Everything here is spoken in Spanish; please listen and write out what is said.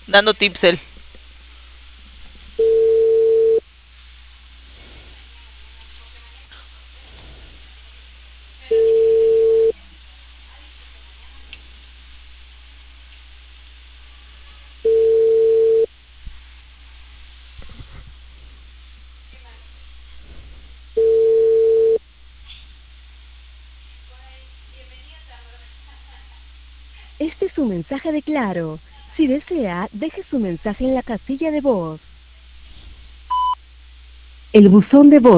Dando tips él. Este es un mensaje de Claro. Si desea, deje su mensaje en la casilla de voz. El buzón de voz